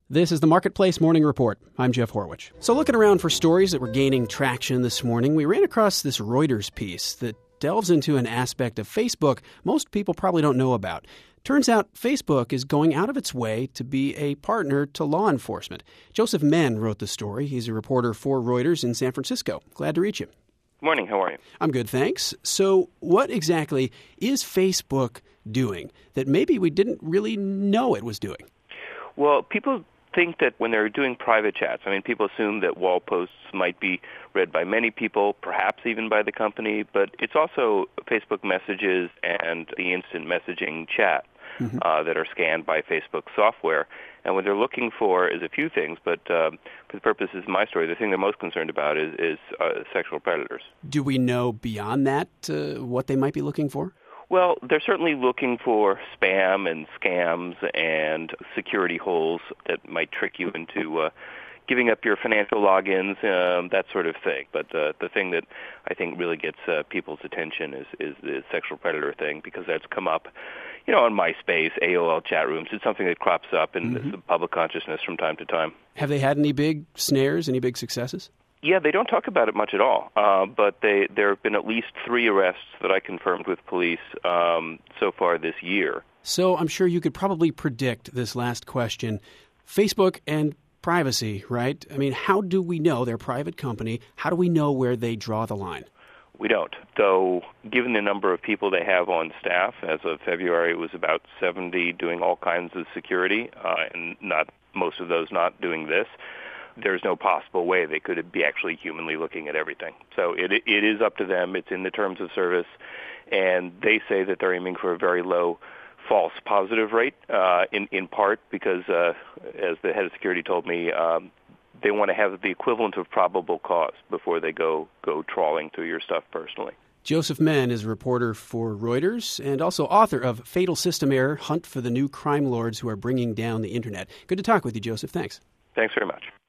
This is the Marketplace Morning Report. I'm Jeff Horwich. So looking around for stories that were gaining traction this morning, we ran across this Reuters piece that delves into an aspect of Facebook most people probably don't know about. Turns out Facebook is going out of its way to be a partner to law enforcement. Joseph Menn wrote the story. He's a reporter for Reuters in San Francisco. Glad to reach you. Good morning. How are you? I'm good, thanks. So what exactly is Facebook doing that maybe we didn't really know it was doing? Well, people think that when they're doing private chats, people assume that wall posts might be read by many people, perhaps even by the company, but it's also Facebook messages and the instant messaging chat that are scanned by Facebook software. And what they're looking for is a few things, but for the purposes of my story, the thing they're most concerned about is sexual predators. Do we know beyond that what they might be looking for? Well, they're certainly looking for spam and scams and security holes that might trick you into giving up your financial logins, that sort of thing. But the thing that I think really gets people's attention is the sexual predator thing, because that's come up, on MySpace, AOL chat rooms. It's something that crops up in the public consciousness from time to time. Have they had any big snares, any big successes? Yeah, they don't talk about it much at all, but there have been at least 3 arrests that I confirmed with police so far this year. So I'm sure you could probably predict this last question. Facebook and privacy, right? How do we know they're a private company? How do we know where they draw the line? We don't. Though, given the number of people they have on staff, as of February, it was about 70 doing all kinds of security, and not most of those not doing this. There's no possible way they could be actually humanly looking at everything. So it is up to them. It's in the terms of service, and they say that they're aiming for a very low false positive rate, in part because, as the head of security told me, they want to have the equivalent of probable cause before they go trawling through your stuff personally. Joseph Menn is a reporter for Reuters and also author of Fatal System Error: Hunt for the New Crime Lords Who Are Bringing Down the Internet. Good to talk with you, Joseph. Thanks. Thanks very much.